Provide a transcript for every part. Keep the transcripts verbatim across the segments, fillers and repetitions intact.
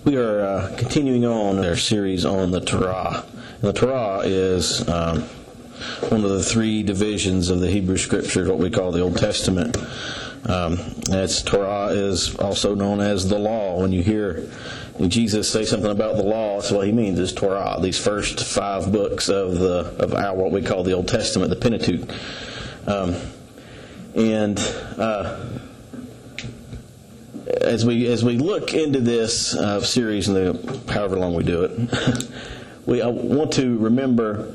We are uh, continuing on our series on the Torah. And the Torah is um, one of the three divisions of the Hebrew Scriptures, what we call the Old Testament. Um, as Torah is also known as the law. When you hear Jesus say something about the law, that's what he means is Torah. These first five books of the of our what we call the Old Testament, the Pentateuch. Um, and uh, as we as we look into this uh, series, and the, however long we do it, we I want to remember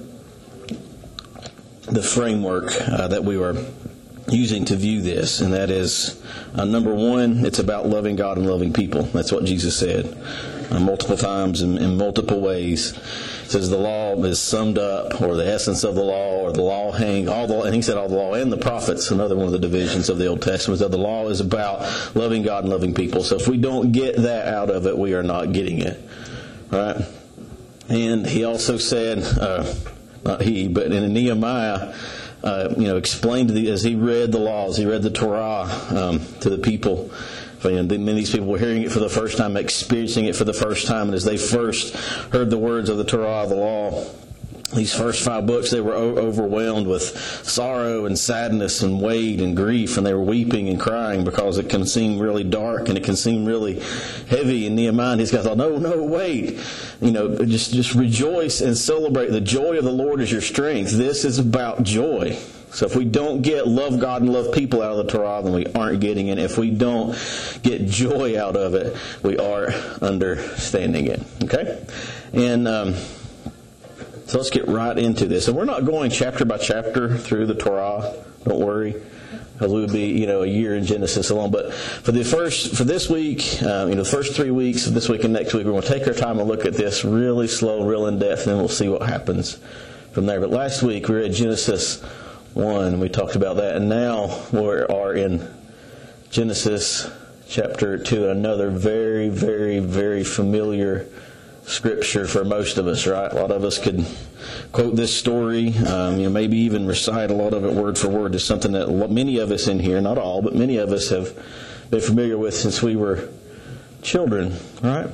the framework uh, that we were using to view this, and that is uh, number one, it's about loving God and loving people. That's what Jesus said uh, multiple times in, in multiple ways. It says the law is summed up, or the essence of the law, or the law hang all the and he said all the law and the prophets, another one of the divisions of the Old Testament, that the law is about loving God and loving people. So if we don't get that out of it, we are not getting it. All right? And he also said, uh, not he, but in Nehemiah, Uh, you know, explained to the, as he read the laws, he read the Torah um, to the people. You know, many of these people were hearing it for the first time, experiencing it for the first time, and as they first heard the words of the Torah, the law, these first five books, they were o- overwhelmed with sorrow and sadness and weight and grief, and they were weeping and crying because it can seem really dark and it can seem really heavy. And Nehemiah, these guys thought, no, no, wait. You know, just, just rejoice and celebrate. The joy of the Lord is your strength. This is about joy. So if we don't get love God and love people out of the Torah, then we aren't getting it. If we don't get joy out of it, we are understanding it. Okay? And, um, So let's get right into this. And we're not going chapter by chapter through the Torah. Don't worry, because we would be, you know, a year in Genesis alone. But for the first, for this week, um, you know, the first three weeks of this week and next week, we're going to take our time and look at this really slow, real in depth, and then we'll see what happens from there. But last week we read Genesis one, and we talked about that, and now we are in Genesis chapter two, another very, very, very familiar Scripture for most of us, right? A lot of us could quote this story, um, you know, maybe even recite a lot of it word for word. It's something that many of us in here, not all, but many of us have been familiar with since we were children, right?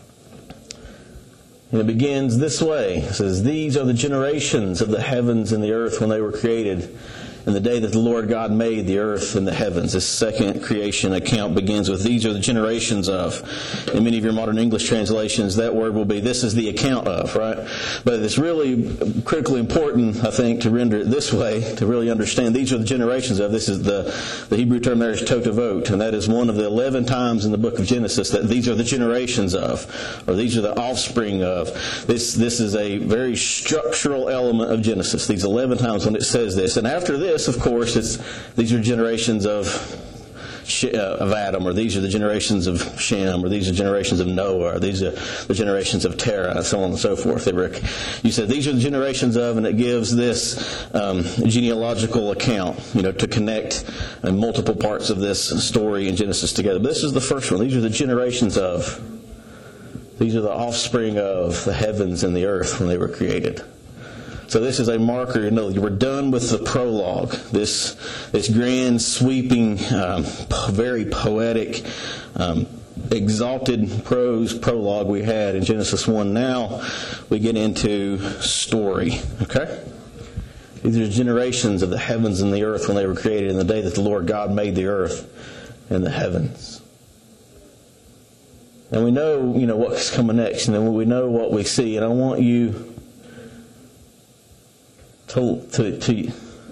And it begins this way. It says, "These are the generations of the heavens and the earth when they were created, in the day that the Lord God made the earth and the heavens." This second creation account begins with, "These are the generations of." In many of your modern English translations, that word will be, "This is the account of," right? But it's really critically important, I think, to render it this way, to really understand these are the generations of. This is the, the Hebrew term there is totovot, and that is one of the eleven times in the book of Genesis that these are the generations of, or these are the offspring of. This, this is a very structural element of Genesis, these eleven times when it says this. And after this, of course, it's these are generations of of Adam, or these are the generations of Shem, or these are generations of Noah, or these are the generations of Terah, and so on and so forth. They were, you said these are the generations of, and it gives this um, genealogical account, you know, to connect uh, multiple parts of this story in Genesis together. But this is the first one. These are the generations of. These are the offspring of the heavens and the earth when they were created. So this is a marker. You know, we're done with the prologue. This this grand, sweeping, um, very poetic, um, exalted prose prologue we had in Genesis one. Now we get into story. Okay? These are generations of the heavens and the earth when they were created in the day that the Lord God made the earth and the heavens. And we know, you know, what's coming next, and then we know what we see. And I want you to to, to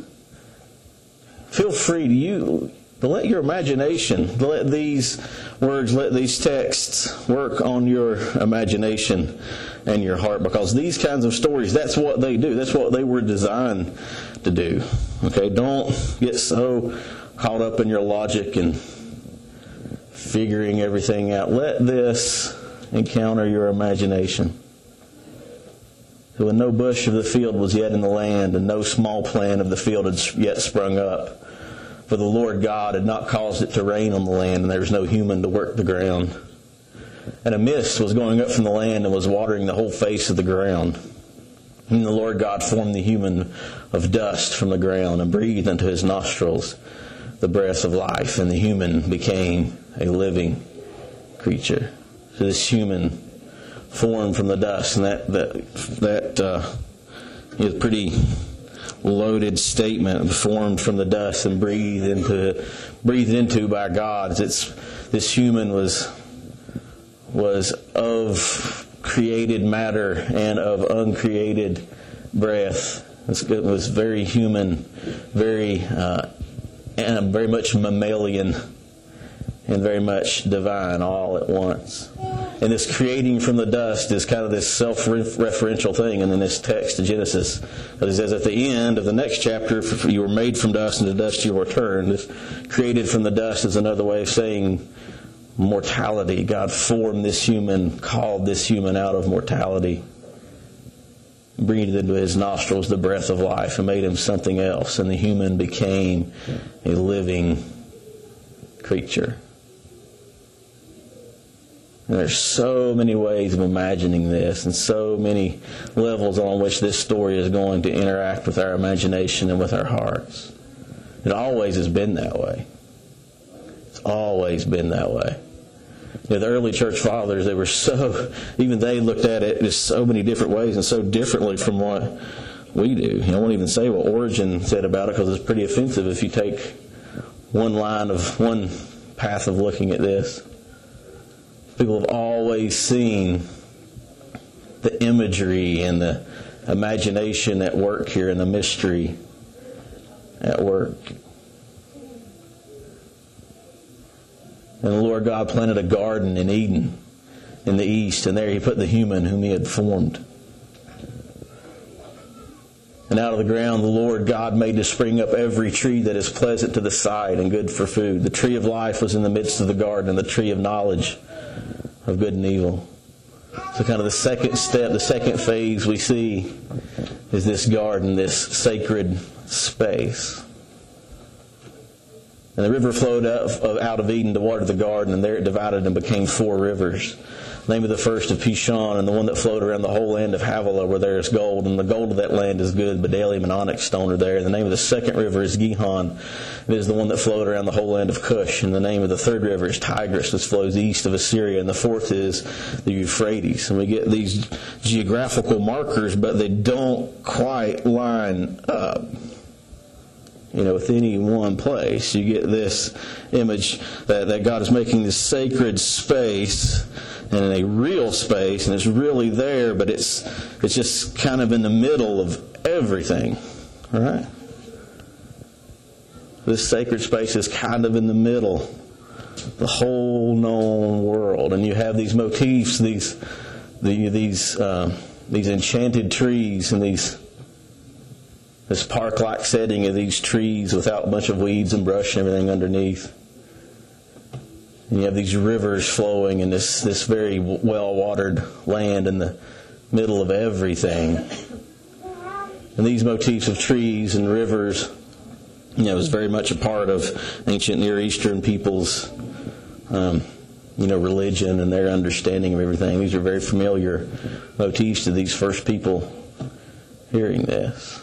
feel free to you to let your imagination, to let these words, let these texts work on your imagination and your heart, because these kinds of stories, that's what they do. That's what they were designed to do. Okay, don't get so caught up in your logic and figuring everything out. Let this encounter your imagination. So when no bush of the field was yet in the land, and no small plant of the field had yet sprung up, for the Lord God had not caused it to rain on the land, and there was no human to work the ground. And a mist was going up from the land and was watering the whole face of the ground. And the Lord God formed the human of dust from the ground and breathed into his nostrils the breath of life, and the human became a living creature. to this human formed from the dust. And that that that uh, is a pretty loaded statement, formed from the dust and breathed into breathed into by God. It's this human was was of created matter and of uncreated breath. It was very human, very uh, and very much mammalian, and very much divine all at once. And this creating from the dust is kind of this self-referential thing in this text of Genesis. It says at the end of the next chapter, you were made from dust, and to dust you will return. This created from the dust is another way of saying mortality. God formed this human, called this human out of mortality, breathed into his nostrils the breath of life, and made him something else. And the human became a living creature. And there's so many ways of imagining this, and so many levels on which this story is going to interact with our imagination and with our hearts. It always has been that way. It's always been that way. You know, the early church fathers, they were so, even they looked at it in so many different ways and so differently from what we do. You know, I won't even say what Origen said about it, because it's pretty offensive if you take one line of, one path of looking at this. People have always seen the imagery and the imagination at work here, and the mystery at work. And the Lord God planted a garden in Eden in the east, and there He put the human whom He had formed. And out of the ground the Lord God made to spring up every tree that is pleasant to the sight and good for food. The tree of life was in the midst of the garden, and the tree of knowledge of good and evil. So kind of the second step, the second phase we see is this garden, this sacred space. And the river flowed out of Eden to water the garden, and there it divided and became four rivers. The name of the first of Pishon, and the one that flowed around the whole land of Havilah, where there is gold, and the gold of that land is good. Bdellium and onyx stone are there. And the name of the second river is Gihon. It is the one that flowed around the whole land of Cush. And the name of the third river is Tigris, which flows east of Assyria. And the fourth is the Euphrates. And we get these geographical markers, but they don't quite line up, you know, with any one place. You get this image that, that God is making this sacred space, and in a real space, and it's really there, but it's it's just kind of in the middle of everything. All right? This sacred space is kind of in the middle, the whole known world, and you have these motifs, these the, these uh, these enchanted trees, and these this park-like setting of these trees without a bunch of weeds and brush and everything underneath. And you have these rivers flowing in this, this very well-watered land in the middle of everything. And these motifs of trees and rivers, you know, is very much a part of ancient Near Eastern peoples' um, you know, religion and their understanding of everything. These are very familiar motifs to these first people hearing this.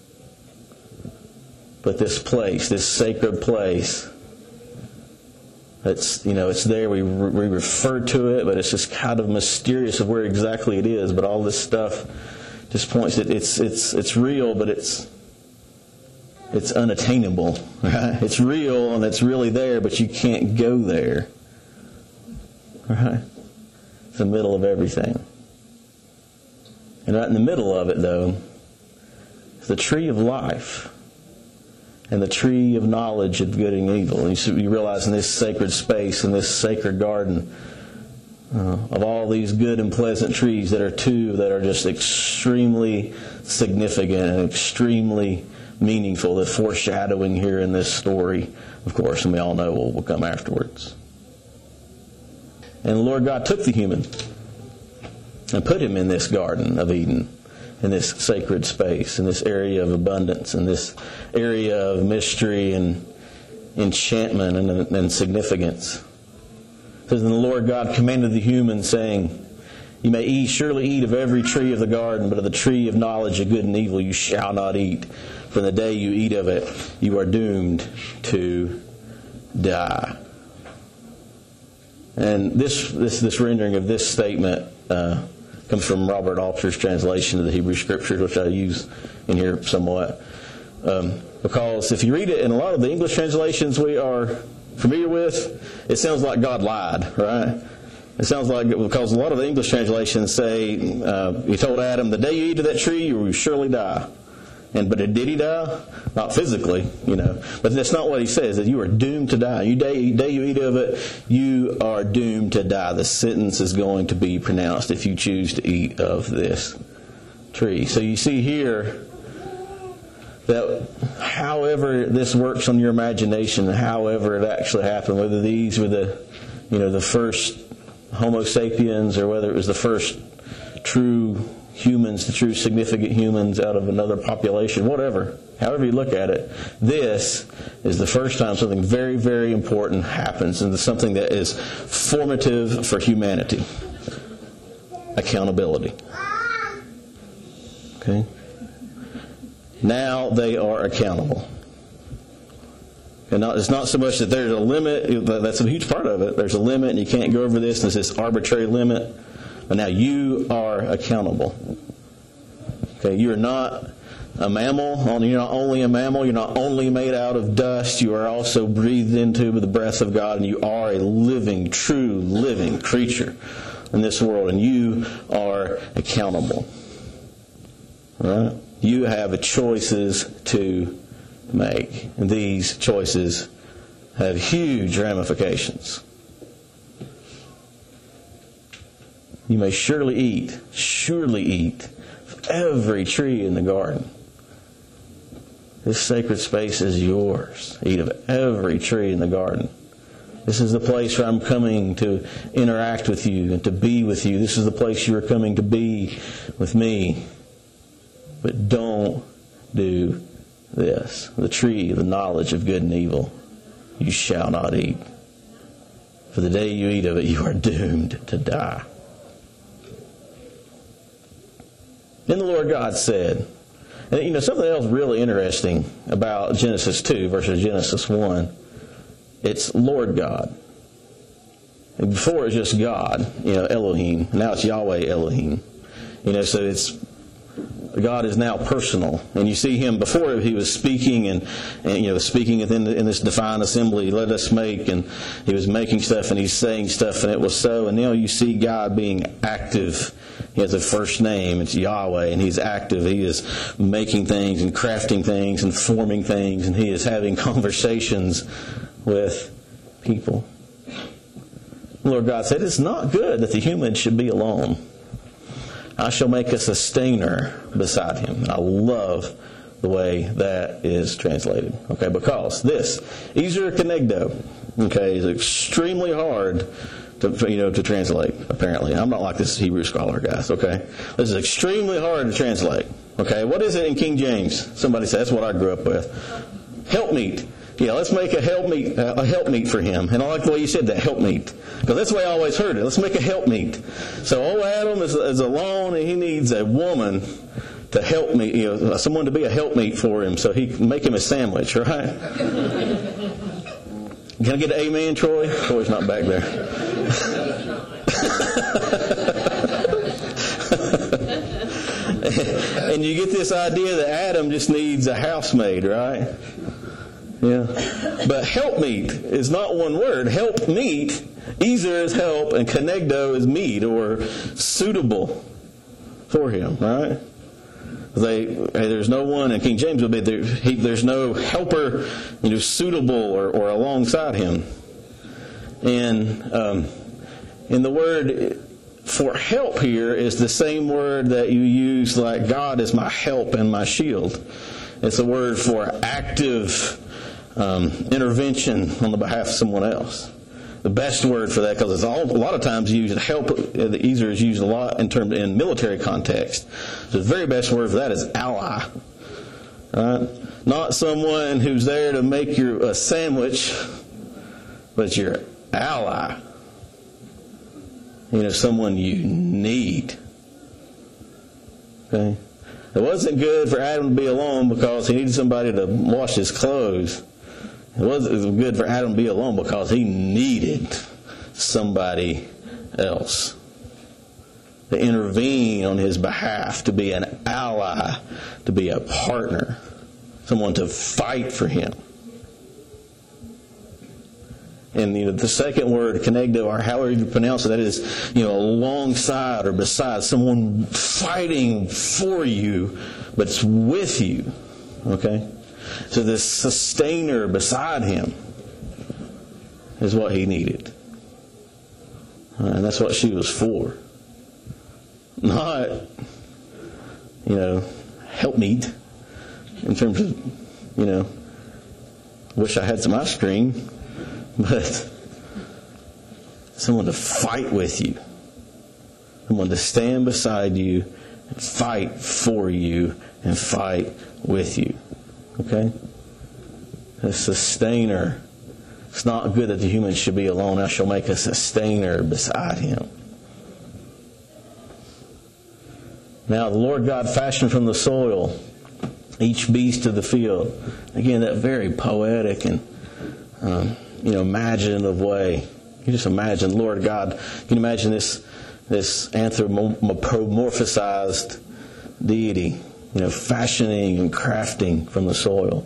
But this place, this sacred place, it's, you know, it's there. We, we refer to it, but it's just kind of mysterious of where exactly it is. But all this stuff just points that it's it's it's real, but it's it's unattainable. Right? It's real and it's really there, but you can't go there. Right? It's the middle of everything. And right in the middle of it, though, is the tree of life. And the tree of knowledge of good and evil. And you, you realize in this sacred space, in this sacred garden, uh, of all these good and pleasant trees, that are two that are just extremely significant and extremely meaningful. The foreshadowing here in this story, of course, and we all know what will come afterwards. And the Lord God took the human and put him in this garden of Eden, in this sacred space, in this area of abundance, in this area of mystery and enchantment and, and significance. It says, and the Lord God commanded the human, saying, you may eat, surely eat of every tree of the garden, but of the tree of knowledge of good and evil you shall not eat. For the day you eat of it, you are doomed to die. And this this this rendering of this statement uh, comes from Robert Alter's translation of the Hebrew Scriptures, which I use in here somewhat. Um, because if you read it in a lot of the English translations we are familiar with, it sounds like God lied, right? It sounds like, because a lot of the English translations say, uh, he told Adam, the day you eat of that tree, you will surely die. And but did he die? Not physically, you know. But that's not what he says, that you are doomed to die. You day, day you eat of it, you are doomed to die. The sentence is going to be pronounced if you choose to eat of this tree. So you see here that however this works on your imagination, however it actually happened, whether these were the, you know, the first Homo sapiens, or whether it was the first true humans, the true significant humans out of another population, whatever, however you look at it, this is the first time something very, very important happens, and it's something that is formative for humanity. Accountability. Okay? Now they are accountable. And not, it's not so much that there's a limit, that's a huge part of it. There's a limit and you can't go over this, and it's this arbitrary limit. But now you are accountable. Okay, you're not a mammal. You're not only a mammal. You're not only made out of dust. You are also breathed into with the breath of God, and you are a living, true, living creature in this world, and you are accountable. All right? You have choices to make. And these choices have huge ramifications. You may surely eat, surely eat of every tree in the garden. This sacred space is yours. Eat of every tree in the garden. This is the place where I'm coming to interact with you and to be with you. This is the place you are coming to be with me. But don't do this. The tree of the knowledge of good and evil you shall not eat. For the day you eat of it, you are doomed to die. Then the Lord God said, and you know, something else really interesting about Genesis two versus Genesis one, it's Lord God. And before it was just God, you know, Elohim. Now it's Yahweh Elohim. You know, so it's God is now personal, and you see Him before He was speaking and, and you know speaking in, the, in this divine assembly. Let us make, and He was making stuff and He's saying stuff, and it was so. And now you see God being active. He has a first name. It's Yahweh, and He's active. He is making things and crafting things and forming things, and He is having conversations with people. The Lord God said, "It's not good that the human should be alone. I shall make a sustainer beside him." And I love the way that is translated. Okay, because this, Ezer Kenegdo, okay, is extremely hard to, you know, to translate, apparently. I'm not like this Hebrew scholar, guys, okay? This is extremely hard to translate. Okay, what is it in King James? Somebody said, that's what I grew up with. Helpmeet. Yeah, let's make a helpmeet, uh, a helpmeet for him. And I like the way you said that, helpmeet. Because that's the way I always heard it. Let's make a helpmeet. So old Adam is, is alone, and he needs a woman to help me, you know, someone to be a helpmeet for him, so he can make him a sandwich, right? Can I get an amen, Troy? Troy's not back there. And you get this idea that Adam just needs a housemaid, right? Yeah. But helpmeet is not one word. Helpmeet, Ezer is help, and Kenegdo is meet, or suitable for him, right? They, there's no one, and King James would be there, he, there's no helper, you know, suitable or, or alongside him. And um, and the word for help here is the same word that you use, like God is my help and my shield. It's a word for active um, intervention on the behalf of someone else. The best word for that, because it's all, a lot of times used, help, the Ezer is used a lot in terms in military context. So the very best word for that is ally. Right? Not someone who's there to make you a sandwich, but your ally. You know, someone you need. Okay? It wasn't good for Adam to be alone because he needed somebody to wash his clothes. It wasn't good for Adam to be alone because he needed somebody else. To intervene on his behalf, to be an ally, to be a partner, someone to fight for him. And you know, the second word, konegdo, or however you pronounce it, that is, you know, alongside or beside, someone fighting for you, but it's with you. Okay? So this sustainer beside him is what he needed. Uh, and that's what she was for. Not, you know, helpmeet in terms of, you know, wish I had some ice cream, but someone to fight with you, someone to stand beside you, and fight for you, and fight with you. Okay? A sustainer. It's not good that the human should be alone. I shall make a sustainer beside him. Now the Lord God fashioned from the soil each beast of the field. Again, that very poetic and um, you know imaginative way. You just imagine, Lord God. You can imagine this this anthropomorphized deity, you know, fashioning and crafting from the soil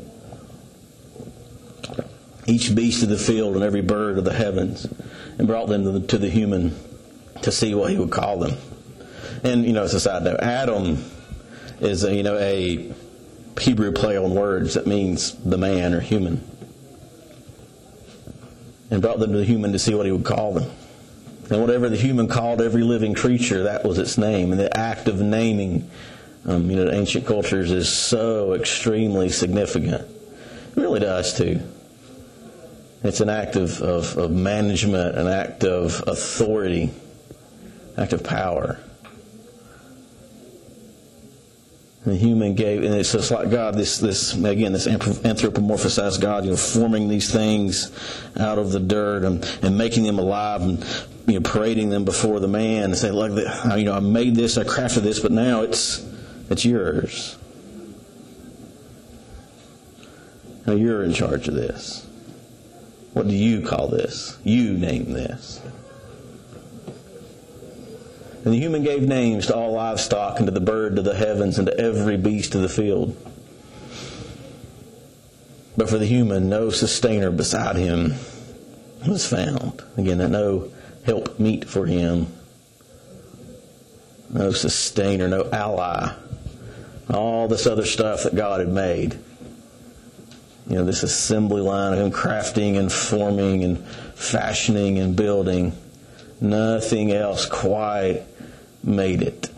each beast of the field and every bird of the heavens, and brought them to the, to the human to see what he would call them. And, you know, as a side note, Adam is, a, you know, a Hebrew play on words that means the man or human. And brought them to the human to see what he would call them. And whatever the human called every living creature, that was its name. And the act of naming, um, you know, in ancient cultures is so extremely significant. It really does, too. It's an act of, of, of management, an act of authority, an act of power. The human gave, and it's just like God, this, this again, this anthropomorphized God, you know, forming these things out of the dirt and, and making them alive and, you know, parading them before the man and saying, look, you know, I made this, I crafted this, but now it's it's yours. Now you're in charge of this. What do you call this? You name this. And the human gave names to all livestock, and to the bird of the heavens, and to every beast of the field. But for the human, no sustainer beside him was found. Again, that no help meet for him. No sustainer, no ally. All this other stuff that God had made. You know, this assembly line of him crafting and forming and fashioning and building. Nothing else quite made it.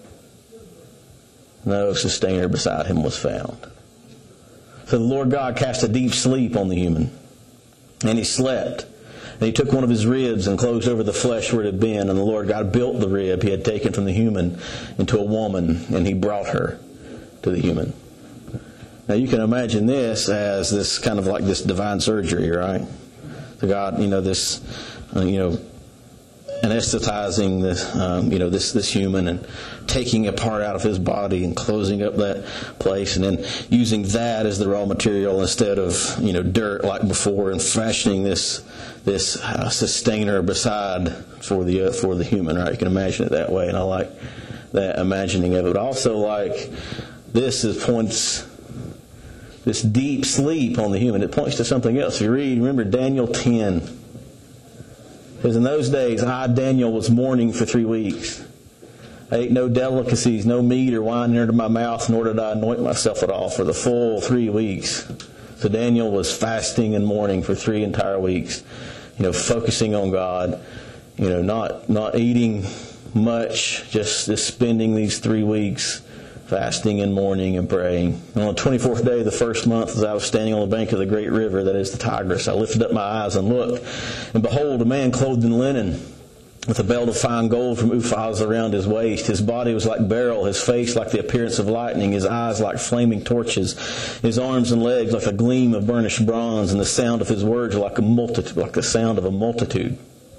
No sustainer beside him was found. So the Lord God cast a deep sleep on the human. And he slept. And he took one of his ribs and closed over the flesh where it had been. And the Lord God built the rib he had taken from the human into a woman. And he brought her to the human. Now you can imagine this as this kind of like this divine surgery, right? So God, you know, this, uh, you know, anesthetizing this, um, you know, this this human and taking a part out of his body and closing up that place, and then using that as the raw material instead of, you know, dirt like before, and fashioning this this uh, sustainer beside for the uh, for the human. Right? You can imagine it that way, and I like that imagining of it. But also, like, this is points. This deep sleep on the human, it points to something else. If you read, remember Daniel ten. Because in those days, I, Daniel, was mourning for three weeks. I ate no delicacies, no meat or wine entered my mouth, nor did I anoint myself at all for the full three weeks. So Daniel was fasting and mourning for three entire weeks. You know, focusing on God. You know, not not eating much, just, just spending these three weeks fasting and mourning and praying. And on the twenty-fourth day of the first month, as I was standing on the bank of the great river, that is the Tigris, I lifted up my eyes and looked, and behold, a man clothed in linen, with a belt of fine gold from Uphaz around his waist. His body was like beryl, his face like the appearance of lightning, his eyes like flaming torches, his arms and legs like a gleam of burnished bronze, and the sound of his words like a multitude, like the sound of a multitude.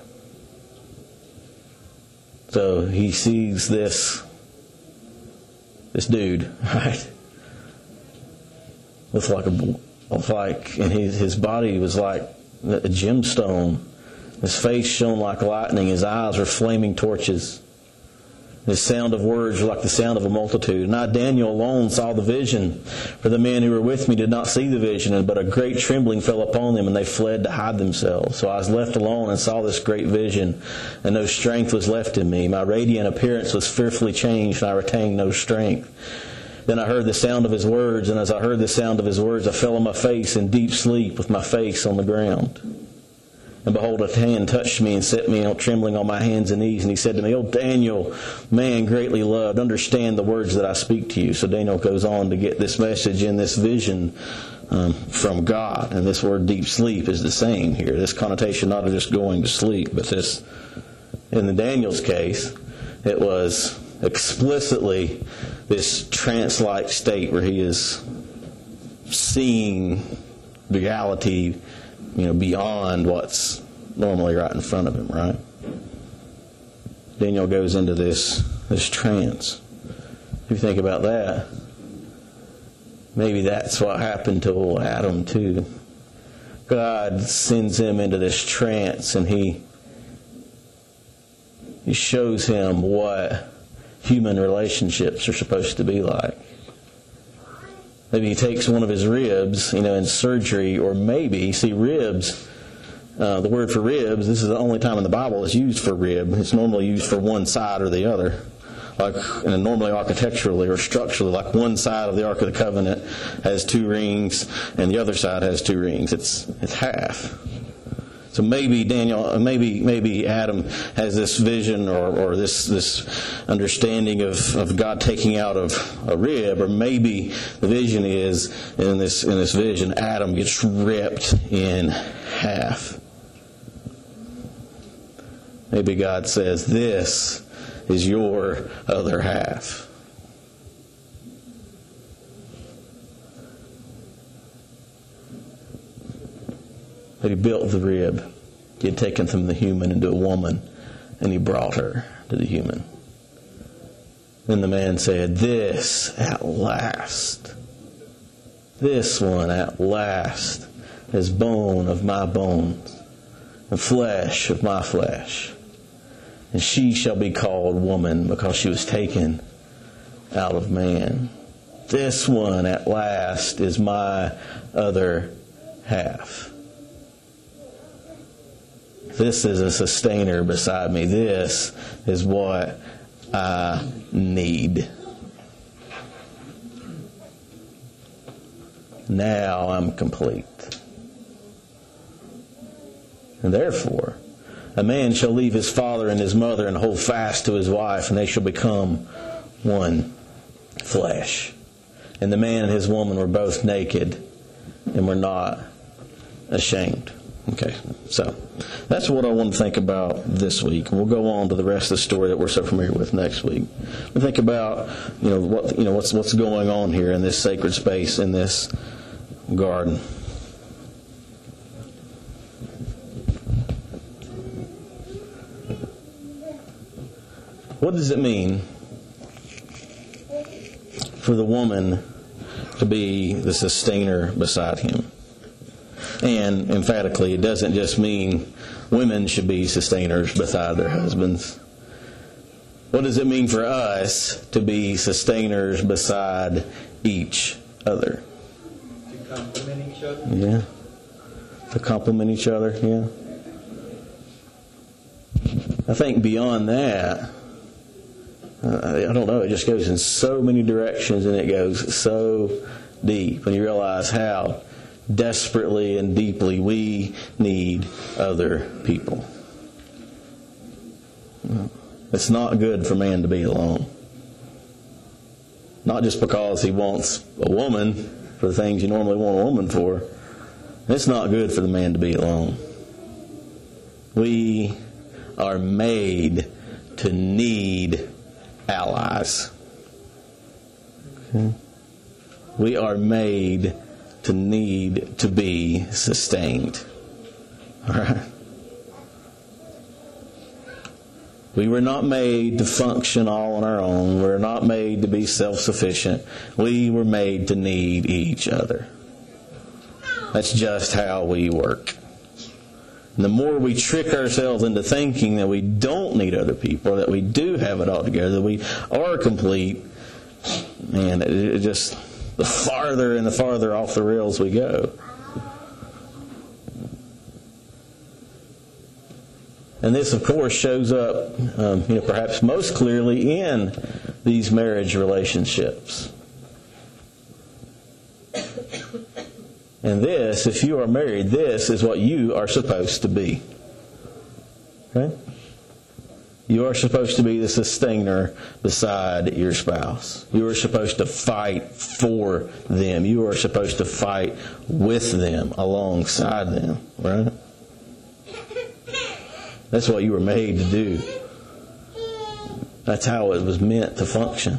So he sees this This dude, right? With like a, with like, and his his body was like a gemstone. His face shone like lightning. His eyes were flaming torches. His sound of words were like the sound of a multitude. And I, Daniel, alone saw the vision. For the men who were with me did not see the vision, but a great trembling fell upon them, and they fled to hide themselves. So I was left alone and saw this great vision, and no strength was left in me. My radiant appearance was fearfully changed, and I retained no strength. Then I heard the sound of his words, and as I heard the sound of his words, I fell on my face in deep sleep with my face on the ground. And behold, a hand touched me and set me trembling on my hands and knees. And he said to me, "O Daniel, man greatly loved, understand the words that I speak to you." So Daniel goes on to get this message in this vision um, from God. And this word deep sleep is the same here. This connotation not of just going to sleep, but this, in the Daniel's case, it was explicitly this trance-like state where he is seeing reality, you know, beyond what's normally right in front of him, right? Daniel goes into this this trance. If you think about that, maybe that's what happened to old Adam too. God sends him into this trance, and he he shows him what human relationships are supposed to be like. Maybe he takes one of his ribs, you know, in surgery, or maybe, see, ribs, uh, the word for ribs, this is the only time in the Bible it's used for rib. It's normally used for one side or the other. Like, and normally architecturally or structurally, like one side of the Ark of the Covenant has two rings, and the other side has two rings. It's it's half. So maybe Daniel, maybe maybe Adam has this vision or, or this this understanding of, of God taking out of a rib, or maybe the vision is in this in this vision Adam gets ripped in half. Maybe God says, "This is your other half." But he built the rib. He had taken from the human into a woman, and he brought her to the human. Then the man said, "This at last, this one at last is bone of my bones and flesh of my flesh. And she shall be called woman, because she was taken out of man. This one at last is my other half. This is a sustainer beside me. This is what I need. Now I'm complete. And therefore, a man shall leave his father and his mother and hold fast to his wife, and they shall become one flesh. And the man and his woman were both naked and were not ashamed." Okay, so that's what I want to think about this week. And we'll go on to the rest of the story that we're so familiar with next week. We think about, you know, what you know what's what's going on here in this sacred space, in this garden. What does it mean for the woman to be the sustainer beside him? And emphatically, it doesn't just mean women should be sustainers beside their husbands. What does it mean for us to be sustainers beside each other? To complement each other? Yeah. To complement each other, yeah. I think beyond that, uh, I don't know, it just goes in so many directions, and it goes so deep. And you realize how desperately and deeply we need other people. It's not good for man to be alone. Not just because he wants a woman for the things you normally want a woman for. It's not good for the man to be alone. We are made to need allies. Okay? We are made to need to be sustained. All right? We were not made to function all on our own. We're not made to be self-sufficient. We were made to need each other. That's just how we work. And the more we trick ourselves into thinking that we don't need other people, or that we do have it all together, that we are complete, man, it, it just, the farther and the farther off the rails we go. And this, of course, shows up, um, you know, perhaps most clearly in these marriage relationships. And this, if you are married, this is what you are supposed to be. Okay? You are supposed to be the sustainer beside your spouse. You are supposed to fight for them. You are supposed to fight with them, alongside them. Right? That's what you were made to do. That's how it was meant to function.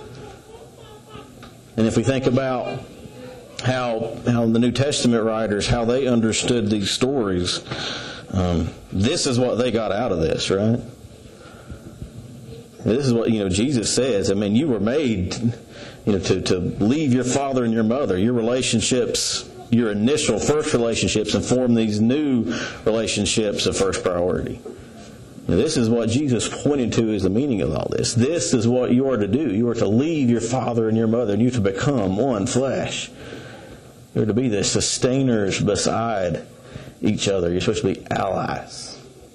And if we think about how how the New Testament writers, how they understood these stories, um, this is what they got out of this, right? This is what, you know, Jesus says. I mean, you were made, you know, to, to leave your father and your mother, your relationships, your initial first relationships, and form these new relationships of first priority. Now, this is what Jesus pointed to as the meaning of all this. This is what you are to do. You are to leave your father and your mother, and you are to become one flesh. You're to be the sustainers beside each other. You're supposed to be allies.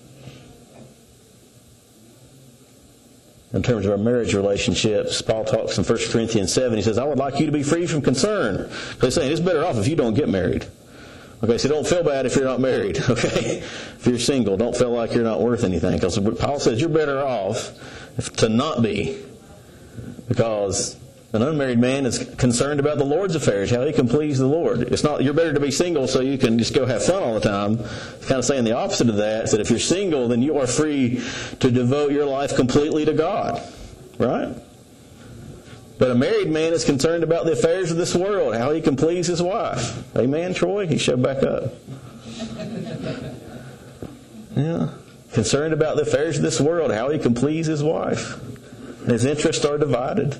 In terms of our marriage relationships, Paul talks in First Corinthians seven. He says, I would like you to be free from concern. So he's saying it's better off if you don't get married. Okay, so don't feel bad if you're not married. Okay, if you're single, don't feel like you're not worth anything. Because Paul says you're better off to not be. Because an unmarried man is concerned about the Lord's affairs, how he can please the Lord. It's not you're better to be single so you can just go have fun all the time. It's kind of saying the opposite of that. Is that if you're single, then you are free to devote your life completely to God. Right? But a married man is concerned about the affairs of this world, how he can please his wife. Amen, Troy? He showed back up. Yeah. Concerned about the affairs of this world, how he can please his wife. His interests are divided.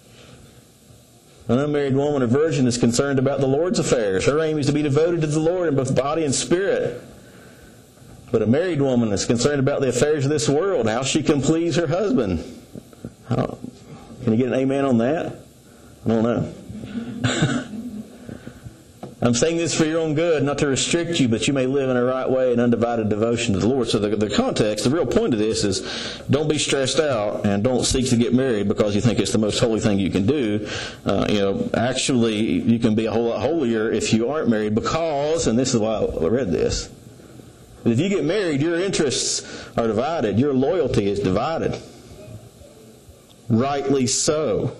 An unmarried woman or virgin is concerned about the Lord's affairs. Her aim is to be devoted to the Lord in both body and spirit. But a married woman is concerned about the affairs of this world, how she can please her husband. How, can you get an amen on that? I don't know. I'm saying this for your own good, not to restrict you, but you may live in a right way in undivided devotion to the Lord. So the, the context, the real point of this is don't be stressed out and don't seek to get married because you think it's the most holy thing you can do. Uh, you know, actually, you can be a whole lot holier if you aren't married because, and this is why I read this, if you get married, your interests are divided. Your loyalty is divided. Rightly so.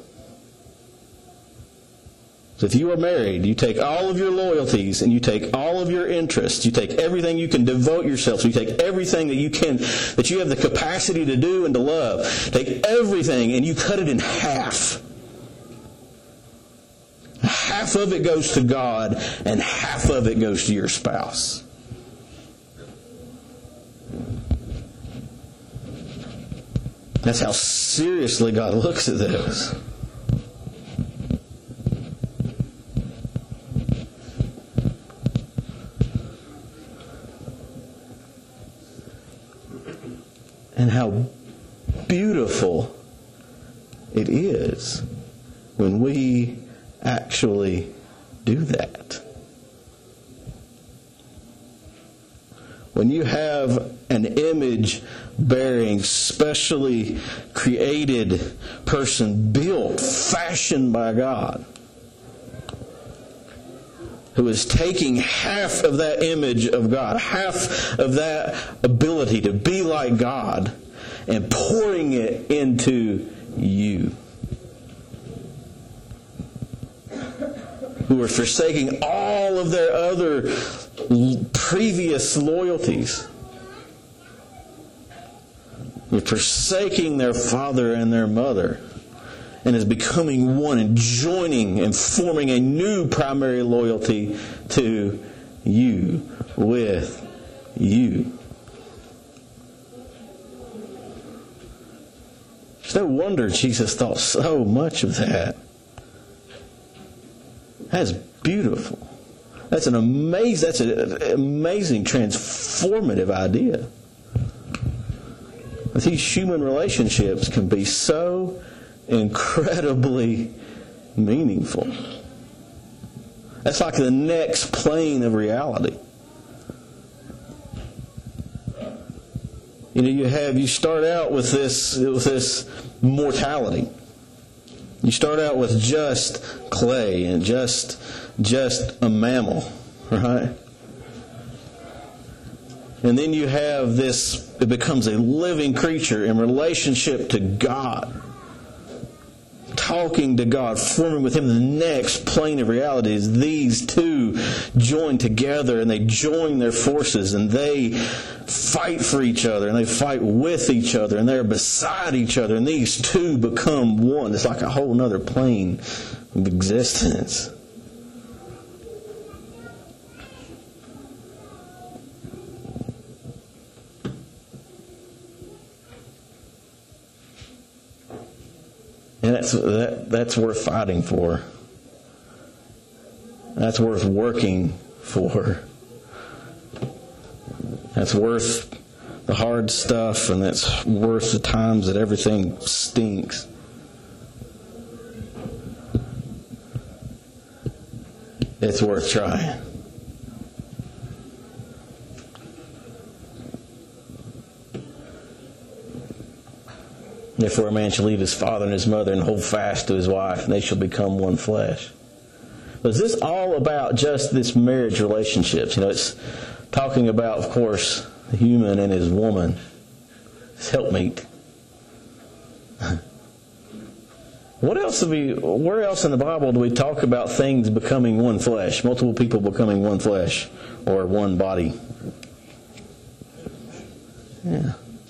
So if you are married, you take all of your loyalties and you take all of your interests. You take everything you can devote yourself. So you take everything that you can, that you have the capacity to do and to love. Take everything and you cut it in half. Half of it goes to God and half of it goes to your spouse. That's how seriously God looks at this. And how beautiful it is when we actually do that. When you have an image-bearing, specially created person, built, fashioned by God, who is taking half of that image of God, half of that ability to be like God, and pouring it into you. Who are forsaking all of their other previous loyalties. They're forsaking their father and their mother. And is becoming one and joining and forming a new primary loyalty to you, with you. It's no wonder Jesus thought so much of that. That's beautiful. That's an amazing, that's an amazing, transformative idea. That these human relationships can be so incredibly meaningful. That's like the next plane of reality. You know, you have you start out with this with this mortality. You start out with just clay and just just a mammal, right? And then you have this, it becomes a living creature in relationship to God. Talking to God, forming with Him. The next plane of reality is these two join together and they join their forces and they fight for each other and they fight with each other and they're beside each other and these two become one. It's like a whole other plane of existence. And that's, that, that's worth fighting for. That's worth working for. That's worth the hard stuff, and that's worth the times that everything stinks. It's worth trying. Therefore a man shall leave his father and his mother and hold fast to his wife, and they shall become one flesh. But is this all about just this marriage relationships? You know, it's talking about, of course, the human and his woman, his helpmeet. What else do we, where else in the Bible do we talk about things becoming one flesh? Multiple people becoming one flesh or one body? Yeah.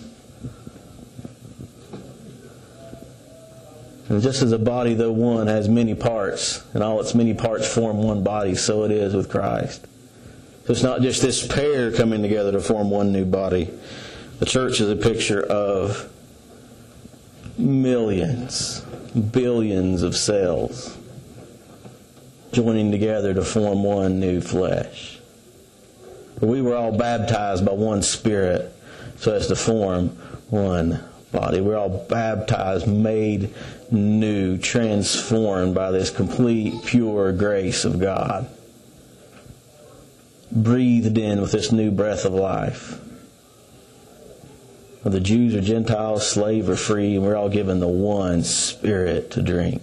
And just as a body, though one, has many parts, and all its many parts form one body, so it is with Christ. So it's not just this pair coming together to form one new body. The church is a picture of millions, billions of cells joining together to form one new flesh. We were all baptized by one Spirit so as to form one body. We're all baptized, made new, transformed by this complete, pure grace of God. Breathed in with this new breath of life. Whether Jews or Gentiles, slave or free, we're all given the one Spirit to drink.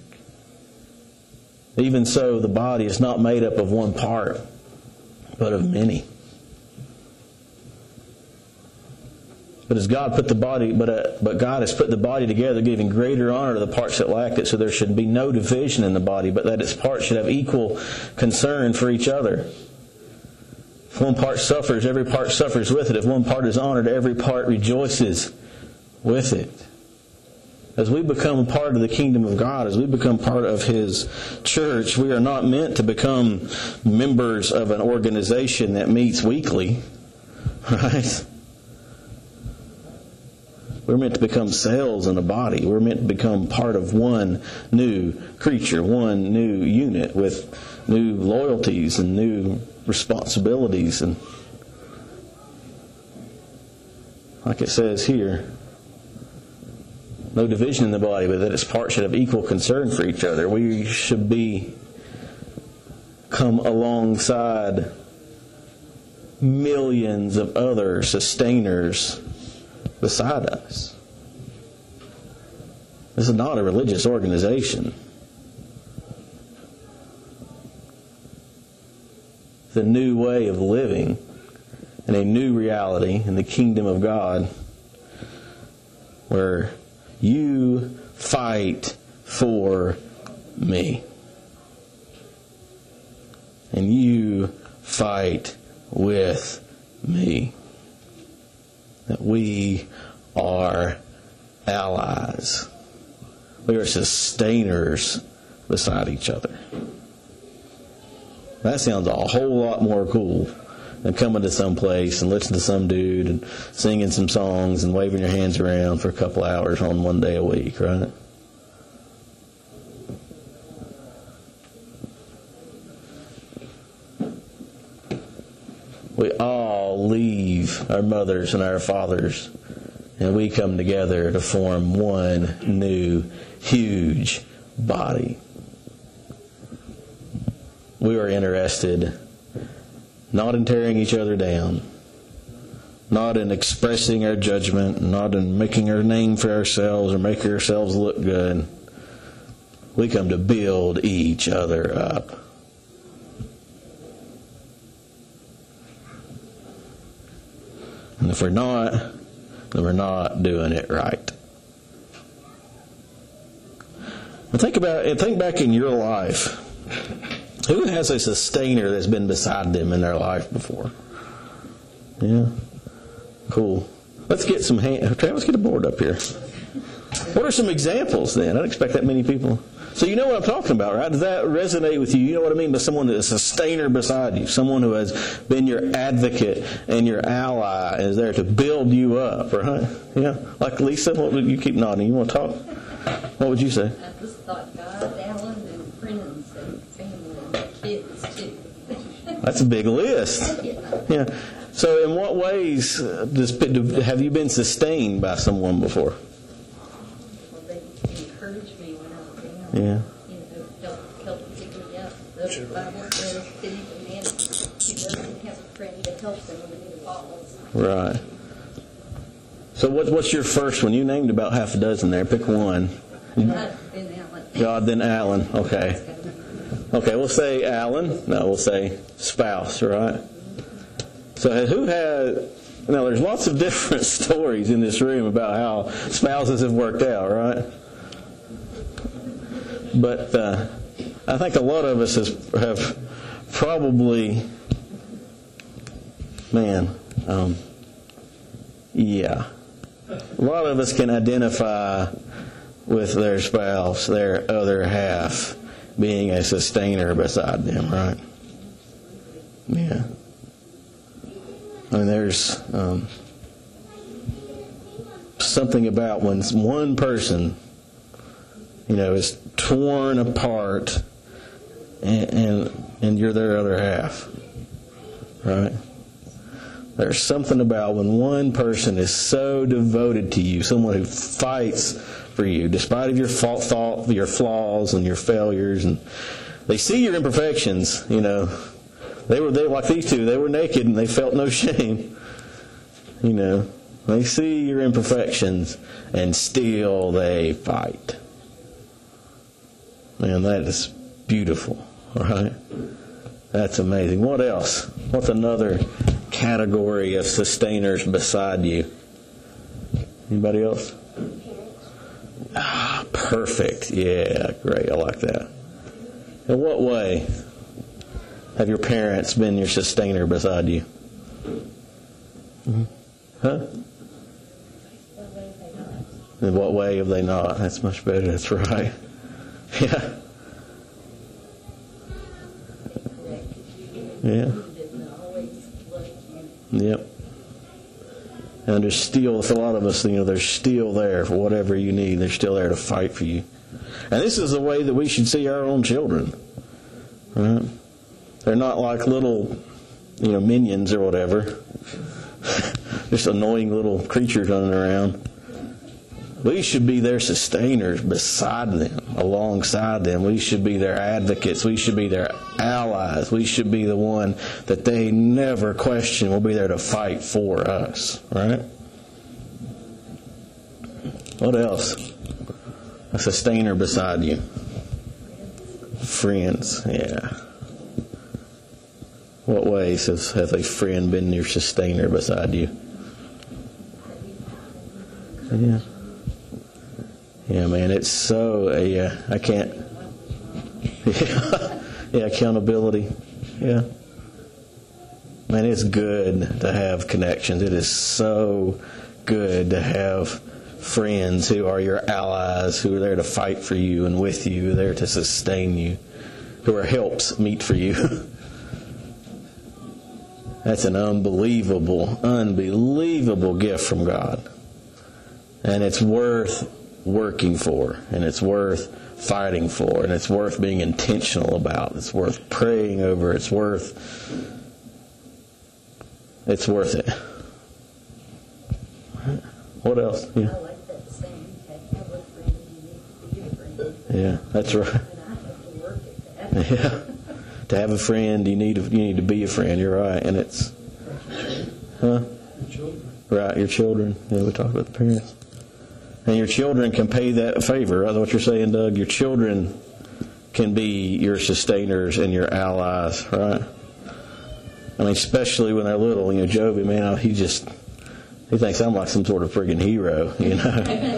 Even so, the body is not made up of one part, but of many. But as God put the body, but uh, but God has put the body together, giving greater honor to the parts that lacked it, so there should be no division in the body, but that its parts should have equal concern for each other. If one part suffers, every part suffers with it. If one part is honored, every part rejoices with it. As we become a part of the kingdom of God, as we become part of His church, we are not meant to become members of an organization that meets weekly, right? We're meant to become cells in a body. We're meant to become part of one new creature, one new unit with new loyalties and new responsibilities. And like it says here, no division in the body, but that its parts should have equal concern for each other. We should be come alongside millions of other sustainers beside us. This is not a religious organization. It's a new way of living and a new reality in the kingdom of God where you fight for me and you fight with me. That we are allies. We are sustainers beside each other. That sounds a whole lot more cool than coming to some place and listening to some dude and singing some songs and waving your hands around for a couple hours on one day a week, right? We all leave our mothers and our fathers, and we come together to form one new, huge body. We are interested not in tearing each other down, not in expressing our judgment, not in making our name for ourselves or making ourselves look good. We come to build each other up. And if we're not, then we're not doing it right. And think about it. Think back in your life. Who has a sustainer that's been beside them in their life before? Yeah. Cool. Let's get some hand. Travis, get a board up here. What are some examples then? I don't expect that many people. So you know what I'm talking about, right? Does that resonate with you? You know what I mean by someone that's a sustainer beside you. Someone who has been your advocate and your ally and is there to build you up, right? Yeah. Like Lisa, what would you keep nodding? You want to talk? What would you say? I just thought God, Alan, and friends and family and kids too. That's a big list. Yeah. So in what ways does, have you been sustained by someone before? Well, they encouraged me when I was down. Yeah. You know, help, help pick me up. The Bible says that even man who doesn't have a friend to help them when he falls. Right. So what, what's your first one? You named about half a dozen there. Pick one. God, then Alan. God, then Alan. Okay. Okay, we'll say Alan. No, we'll say spouse, right? So who had... Now, there's lots of different stories in this room about how spouses have worked out, right? But uh, I think a lot of us has, have probably... Man, um, yeah. A lot of us can identify with their spouse, their other half, being a sustainer beside them, right? Yeah. I mean, there's um, something about when one person, you know, is torn apart and, and, and you're their other half, right? There's something about when one person is so devoted to you, someone who fights for you, despite of your fault, thought, your flaws and your failures, and they see your imperfections. You know, they were they like these two. They were naked and they felt no shame. You know, they see your imperfections and still they fight. Man, that is beautiful. All right, that's amazing. What else? What's another category of sustainers beside you? Anybody else? Ah, perfect. Yeah, great. I like that. In what way have your parents been your sustainer beside you? Mm-hmm. Huh? In what way have they not? That's much better. That's right. Yeah. Yeah. Yep. And there's still, with a lot of us, you know, they're still there for whatever you need. They're still there to fight for you. And this is the way that we should see our own children. Right? They're not like little, you know, minions or whatever. Just annoying little creatures running around. We should be their sustainers beside them, alongside them. We should be their advocates. We should be their allies. We should be the one that they never question will be there to fight for us. Right? What else? A sustainer beside you. Friends, yeah. What ways has, has a friend been your sustainer beside you? Yeah. Yeah, man, it's so, uh, yeah, I can't, yeah, yeah, accountability, yeah. Man, it's good to have connections. It is so good to have friends who are your allies, who are there to fight for you and with you, there to sustain you, who are helps meet for you. That's an unbelievable, unbelievable gift from God. And it's worth working for, and it's worth fighting for, and it's worth being intentional about. It's worth praying over. It's worth it's worth it. What else? Yeah, I like that saying, to have a friend, you need to be a friend. yeah, that's right. And I have to work at that. Yeah, to have a friend, you need to, you need to be a friend. You're right, and it's, huh? Your children. Right, your children. Yeah, we talked about the parents. And your children can pay that favor. That's what you're saying, Doug. Your children can be your sustainers and your allies, right? I mean, especially when they're little. You know, Joby, man, he just, he thinks I'm like some sort of friggin' hero, you know?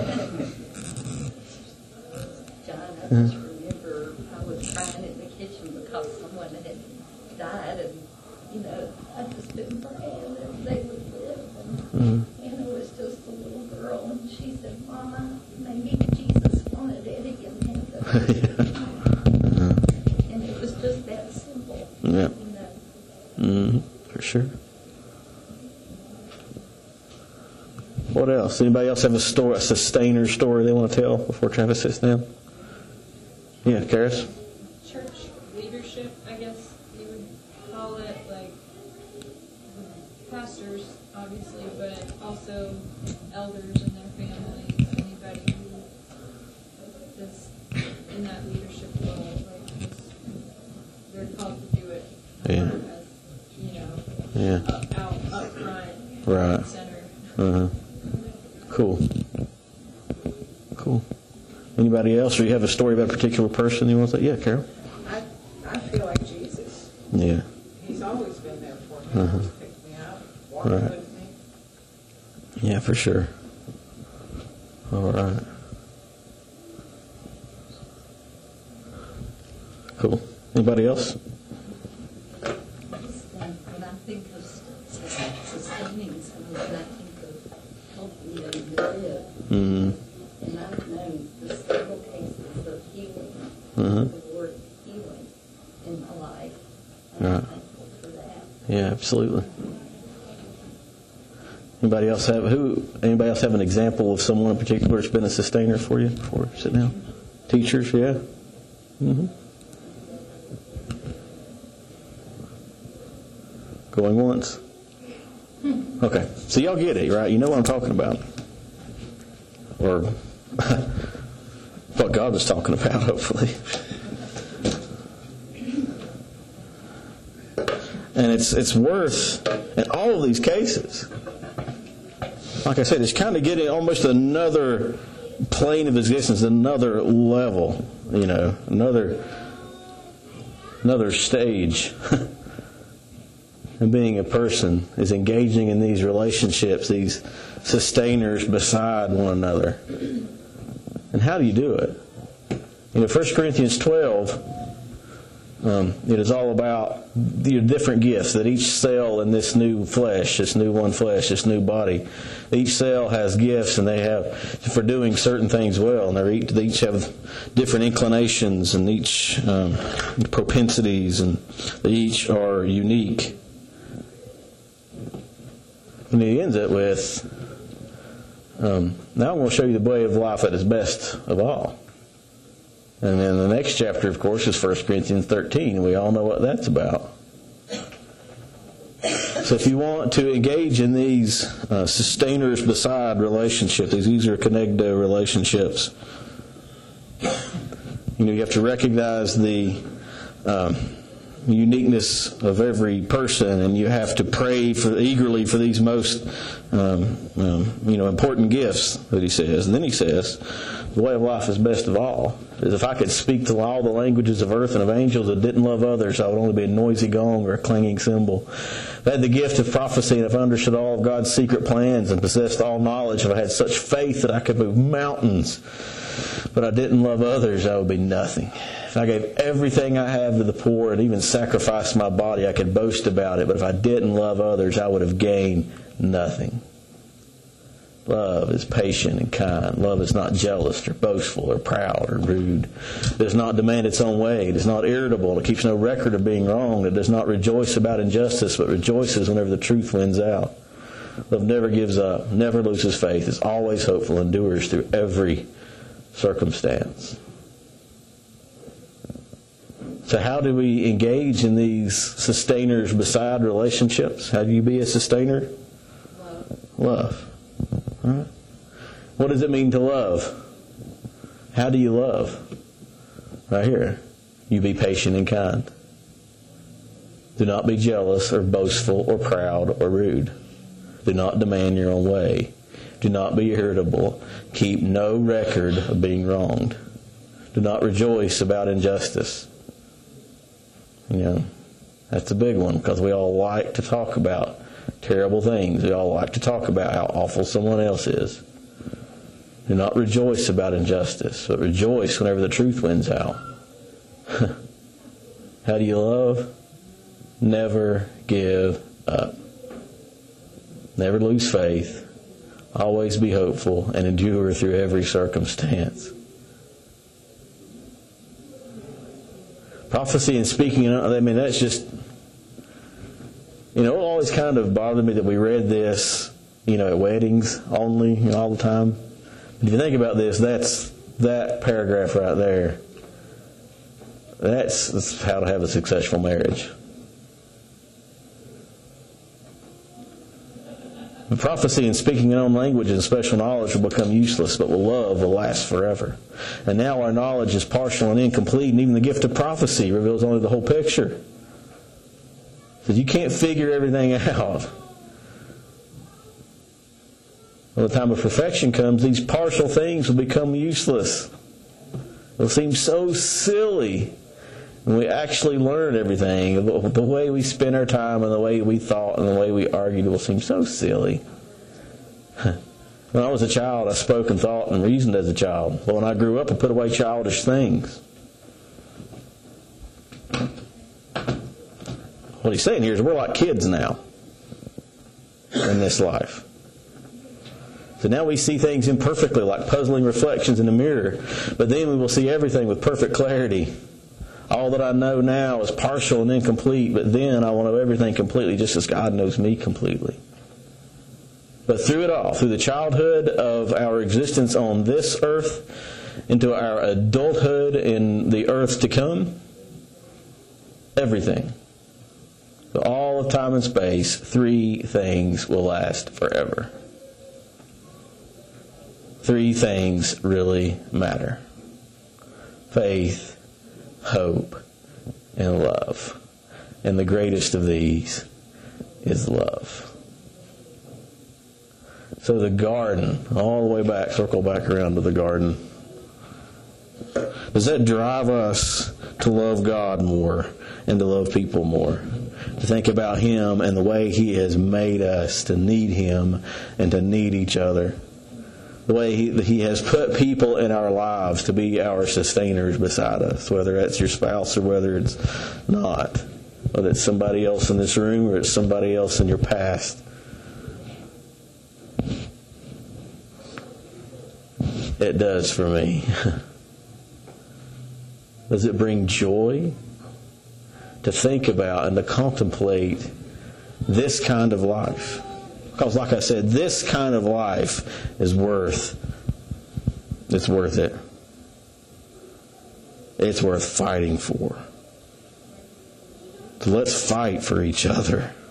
John, I just remember I was crying in the kitchen because someone had died, and, you know, I just been praying that they would live. And Mm-hmm. Anna was just a little girl, and she said, Mama, maybe Jesus wanted Eddie in heaven. And it was just that simple. Yeah. You know. Mm-hmm. For sure. What else? Anybody else have a story, a sustainer story they want to tell before Travis sits down? Yeah, Karis? Church leadership, I guess you would call it, like pastors, obviously, but also elders and their families, anybody who is in that leadership role, like just, they're called to do it. Yeah. As, you know, Yeah. up, out, up front, Right. center. Uh-huh. Cool. Cool. Anybody else? Or you have a story about a particular person you want to say? Yeah, Carol? I, I feel like Jesus. Yeah. He's always been there for me. Uh-huh. He's picked me up, walked Right. with me. Yeah, for sure. All right. Cool. Anybody else? When I think of sustaining someone, I think of helping them live. Mm-hmm. And I've known the several cases of healing, Uh-huh. the word healing in my life. And Right. I'm thankful for that. Yeah, absolutely. Anybody else have who? Anybody else have an example of someone in particular that's been a sustainer for you before we sit down? Teachers, yeah. Mm-hmm. Going once. Okay, so y'all get it, right? You know what I'm talking about, or what God was talking about, hopefully. And it's it's worth, in all of these cases, like I said, it's kind of getting almost another plane of existence, another level, you know, another another stage. And being a person is engaging in these relationships, these sustainers beside one another. And how do you do it? You know, First Corinthians twelve, um, it is all about the different gifts that each cell in this new flesh, this new one flesh, this new body, each cell has gifts, and they have for doing certain things well, and they each have different inclinations and each um, propensities, and they each are unique. And he ends it with, um, now I'm going to show you the way of life that is best of all. And then the next chapter, of course, is First Corinthians thirteen. We all know what that's about. So if you want to engage in these uh, sustainers beside relationships, these user connected relationships, you know, you have to recognize the um, uniqueness of every person, and you have to pray for eagerly for these most um, um, you know important gifts that he says. And then he says, the way of life is best of all. Is if I could speak to all the languages of earth and of angels that didn't love others, I would only be a noisy gong or a clanging cymbal. If I had the gift of prophecy, and if I understood all of God's secret plans and possessed all knowledge, if I had such faith that I could move mountains, but I didn't love others, I would be nothing. If I gave everything I have to the poor and even sacrificed my body, I could boast about it. But if I didn't love others, I would have gained nothing. Love is patient and kind. Love is not jealous or boastful or proud or rude. It does not demand its own way. It is not irritable. It keeps no record of being wrong. It does not rejoice about injustice, but rejoices whenever the truth wins out. Love never gives up, never loses faith, is always hopeful, endures through every circumstance. So how do we engage in these sustainers beside relationships? How do you be a sustainer? Love. Love. All right. What does it mean to love? How do you love? Right here. You be patient and kind. Do not be jealous or boastful or proud or rude. Do not demand your own way. Do not be irritable. Keep no record of being wronged. Do not rejoice about injustice. You know, that's a big one because we all like to talk about terrible things. We all like to talk about how awful someone else is. Do not rejoice about injustice, but rejoice whenever the truth wins out. How do you love? Never give up. Never lose faith. Always be hopeful and endure through every circumstance. Prophecy and speaking, I mean, that's just, you know, it always kind of bothered me that we read this, you know, at weddings only, you know, all the time. But if you think about this, that's that paragraph right there. That's, that's how to have a successful marriage. The prophecy and speaking in own language and special knowledge will become useless, but love will last forever. And now our knowledge is partial and incomplete, and even the gift of prophecy reveals only the whole picture. So you can't figure everything out. When the time of perfection comes, these partial things will become useless. It'll seem so silly when we actually learn everything. The way we spend our time and the way we thought and the way we argued will seem so silly. When I was a child, I spoke and thought and reasoned as a child. But when I grew up, I put away childish things. What he's saying here is we're like kids now in this life. So now we see things imperfectly, like puzzling reflections in a mirror. But then we will see everything with perfect clarity. All that I know now is partial and incomplete, but then I will know everything completely, just as God knows me completely. But through it all, through the childhood of our existence on this earth, into our adulthood in the earth to come, everything, all of time and space, three things will last forever. Three things really matter: faith, hope, and love. And the greatest of these is love. So the garden, all the way back, circle back around to the garden. Does that drive us to love God more and to love people more? To think about Him and the way He has made us to need Him and to need each other. The way he, he has put people in our lives to be our sustainers beside us, whether that's your spouse or whether it's not. Whether it's somebody else in this room or it's somebody else in your past. It does for me. Does it bring joy to think about and to contemplate this kind of life? Because like I said, this kind of life is worth, it's worth it. It's worth fighting for. So let's fight for each other.